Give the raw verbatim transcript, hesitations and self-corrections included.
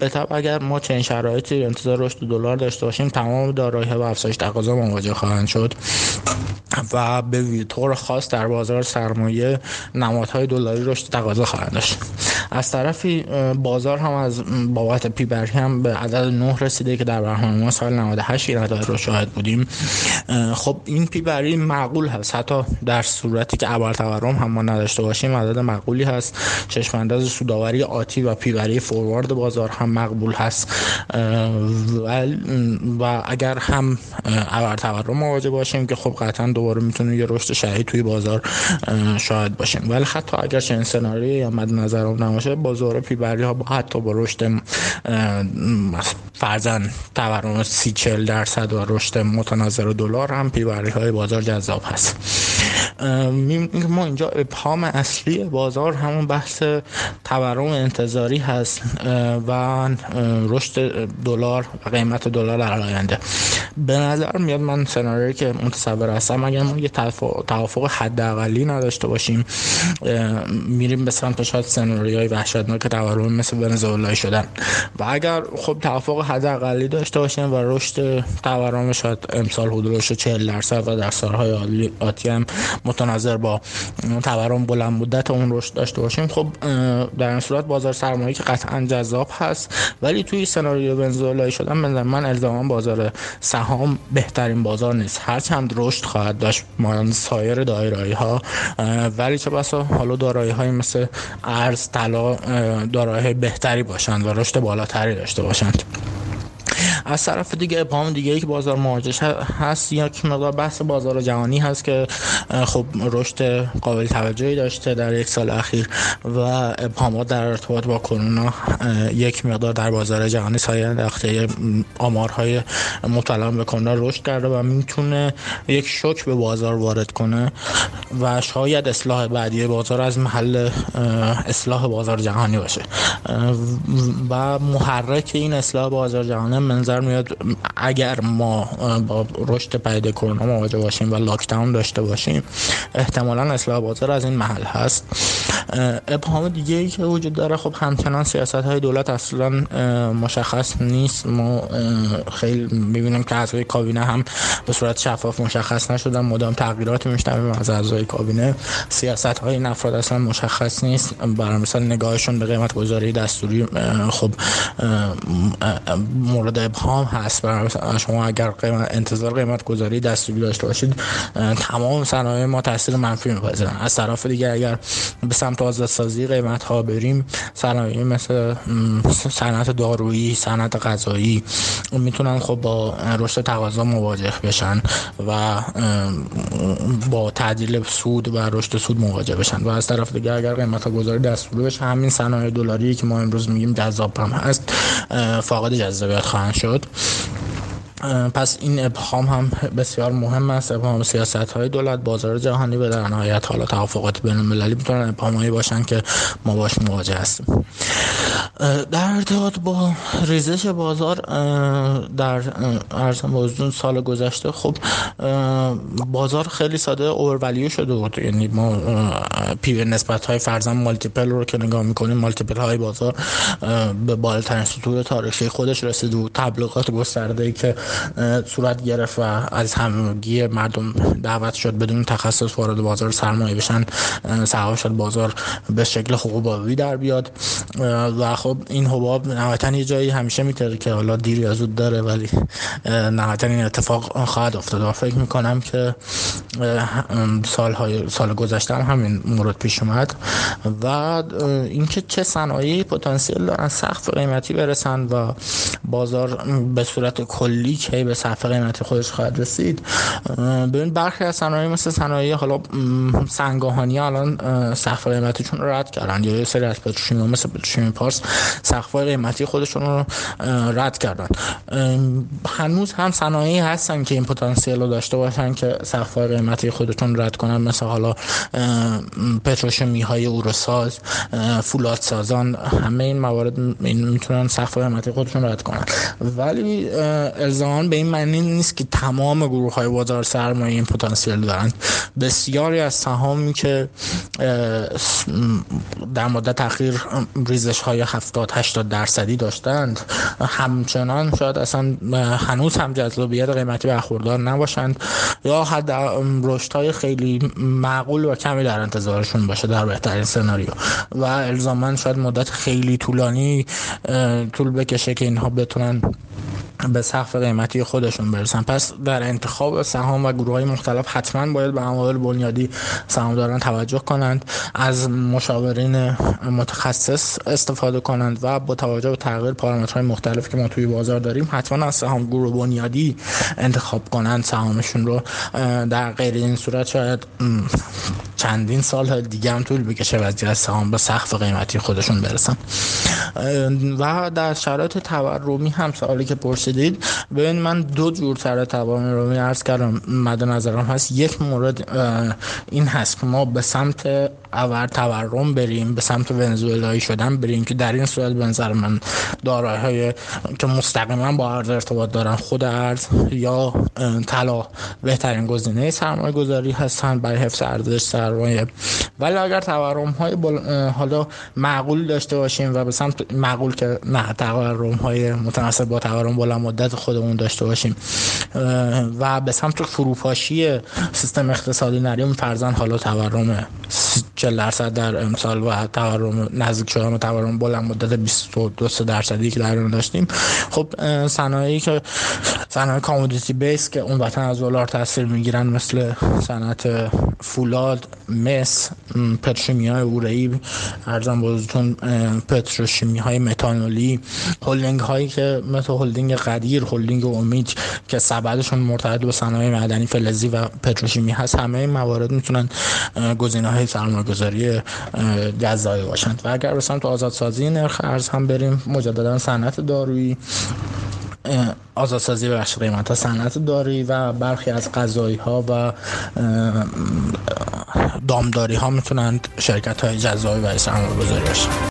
به طبع اگر ما چنین شرایطی انتظار رشد دلار داشته باشیم، تمام دارایی‌ها با افزایش تقاضا مواجه خواهند شد و به طور خاص در بازار سرمایه نمادهای دلاری رشد تقاضا خواهند داشت. از طرفی بازار هم از بابت پی بری هم به عدد نه رسیده که در برنامه ما سال نود و هشت این عدد رو شاهد بودیم. خب این پی بری معقول هست، حتی در صورتی که ابرتورم هم ما نداشته باشیم عدد معقولی هست. چشم انداز سودآوری آتی و پی بری فوروارد بازار هم مقبول هست و, و اگر هم ابرتورم مواجه باشیم که خب قطعا دوباره میتونه یه رشد شدید توی بازار شاهد باشیم، ولی حتی اگر چنین سناریویی مد نظرم نباشه، بازار پی بری ها با حتی با رشد فرضاً تورم سی چهل درصد و رشد متناظر دلار هم پی بری های بازار جذاب هست. ما اینجا ابهام اصلی بازار همون بحث تورم انتظاری هست و رشد دلار و قیمت دلار در آینده. به نظر میاد من سناریویی که متصور هستم اگر ما یه توافق حداقلی نداشته باشیم، میریم به سمت شاید سناریوهای وحشتناک تورم مثل ونزوئلا شدن و اگر خب توافق حداقلی داشته باشیم و رشد تورم شاید امسال حدود چهل درصد و در سالهای آتی هم متناظر با تورم بلند مدت اون رشد داشته باشیم، خب در این صورت بازار سرمایه‌ای که قطعا جذاب هست، ولی توی سناریو ونزوئلا شدن من من الزاما بازار سهام بهترین بازار نیست، هرچند رشد خواهد داشت مانند سایر دارایی‌ها، ولی چه بسا حالا دارایی‌های مثل ارز، طلا دارایی‌های بهتری باشند و رشد بالاتری داشته باشند. از طرف دیگه ابهام دیگه ای که بازار مواجه هست یک مقدار بحث بازار جهانی هست که خب رشد قابل توجهی داشته در یک سال اخیر و ابهامات در ارتباط با کرونا یک مقدار در بازار جهانی سایه انداخته. آمارهای مبتلا به کرونا رشد کرده و میتونه یک شوک به بازار وارد کنه و شاید اصلاح بعدی بازار از محل اصلاح بازار جهانی باشه و محرک این اصلاح بازار جهانی منظر میاد اگر ما با رشد پدیده کرونا مواجه باشیم و لاکداون داشته باشیم، احتمالاً اصلاح بازار از این محل هست. ابهام دیگه ای که وجود داره، خب همچنان سیاست های دولت اصلا مشخص نیست. ما خیلی میبینیم که اعضای کابینه هم به صورت شفاف مشخص نشدن، مدام تغییرات میشنویم از اعضای کابینه. سیاست های این افراد اصلا مشخص نیست، برای مثال نگاهشون به قیمت گذاری دستوری خب مورد ابهام هست. برای شما اگر قیمت انتظار قیمت گذاری دستوری داشته باشید، تمام صنایع ما تاثیر منفی می‌پذیرن. از طرف دیگه اگر به سمت آزادسازی قیمت ها بریم، صنایع مثل صنعت دارویی، صنعت غذایی میتونن خب با رشد تقاضا مواجه بشن و با تعدیل سود و رشد سود مواجه بشن. و از طرف دیگه اگر قیمت گذاری دستوری بشه، همین صنایع دلاری که ما امروز میگیم جذاب هم هست فاقد جذابیت خواهند شد. پس این ابهام هم بسیار مهم است. ابهام سیاست‌های دولت، بازار جهانی و در نهایت حالا توافقات بین‌المللی میتونن ابهامایی باشن که ما باش مواجه هستیم. در ارتباط با ریزش بازار در عرض موضوع سال گذشته، خب بازار خیلی ساده اوورولیو شده بود. یعنی ما پی نسبت‌های فرضاً مالتیپل رو که نگاه می‌کنیم، مالتیپل‌های بازار به بالاترین سطوح تاریخی خودش رسید و تبلیغات گسترده‌ای که صورت گرفت و از همگی مردم دعوت شد بدون تخصص وارد بازار سرمایه بشن، سبب شد بازار به شکل حبابی در بیاد و خب این حباب نهایتاً یه جایی همیشه میتره که حالا دیر یا زود داره، ولی نهایتاً این اتفاق خواهد افتاد و فکر میکنم که سالهای سال گذشته هم همین مورد پیش اومد و اینکه چه صنایعی پتانسیل دارن سقف قیمتی برسن و بازار به صورت کلی که به سقف قیمتی خودش خواهد رسید. ببین برخی از صنایع مثل صنایع حالا سنگاهانی الان سقف قیمتیشون رو رد کردن، یا یه سری از پتروشیمی مثل پتروشیمی پارس سقف قیمتی خودشون رو رد کردن. هنوز هم صنایعی هستن که این پتانسیل رو داشته باشن که سقف قیمتی خودشون رد کنن، مثل حالا پتروشیمی های اورساز، فولاد سازان، همه این موارد میتونن سقف قیمتی خودشون رد کنن. ولی الزاما به این معنی نیست که تمام گروه های بازار سرمایه این پتانسیل دارن. بسیاری از سهامی که در مدت اخیر ریزش های هفتاد هشتاد درصدی داشتند همچنان شاید اصلا هنوز هم جذابیت قیمتی برخوردار نباشند یا حد رشدهای خیلی معقول و کمی در انتظارشون باشه در بهترین سناریو و الزاما شاید مدت خیلی طولانی طول بکشه که اینها بتونن به سقف قیمتی خودشون برسن. پس در انتخاب سهام و گروه‌های مختلف حتما باید به عوامل بنیادی سهامداران توجه کنند، از مشاورین متخصص استفاده کنند و با توجه به تغییر پارامترهای مختلفی که ما توی بازار داریم حتما از سهام گروه بنیادی انتخاب کنند سهامشون رو. در غیر این صورت شاید چندین سال دیگه هم طول بکشه وضعیت سهام به سقف قیمتی خودشون برسن. و در شرایط تورمی هم سوالی که پرسیدید، ببین من دو جور شرایط تورمی عرض کردم مد نظرم هست. یک مورد این هست که ما به سمت اور تورم بریم، به سمت ونزوئلایی شدن بریم که در این صورت به نظر من دارایی‌های که مستقیما با ارز ارتباط دارن، خود ارز یا طلا بهترین گزینه سرمایه‌گذاری هستن برای حفظ ارزش سرمایه. ولی اگر تورم‌های بل... حالا معقول داشته باشیم و به سمت معقول که نه تورم‌های متناسب با تورم بلند مدت خودمون داشته باشیم و به سمت فروپاشی سیستم اقتصادی نریم، فرضاً حالا تورم چهل درصد در امسال و تورم نزدیک شدن به تورم بلند مدت بیست و دو درصدی که در اون داشتیم، خب صنایعی که صنایع کامودیتی بیس که اون وطن از دلار تاثیر میگیرن مثل صنعت فولاد، مس، پتروشیمیای اوره‌ای، ارزم بازتون پتروشیمی های متانولی، هلدینگ هایی که مثل هلدینگ قدیر، هلدینگ امید که سبدشون مرتبط به صنایع معدنی، فلزی و پتروشیمی هست، همه این موارد میتونن گزینه‌های سرمایه‌گذاری جذابی باشند. و اگر به سمت آزادسازی نرخ ارز هم بریم، مجددا صنعت دارویی، آزادسازی بخش قیمت صنعت دارویی و برخی از غذایی ها و دامداری ها میتونند شرکت های جذابی برای سرمایه‌گذاری باشند.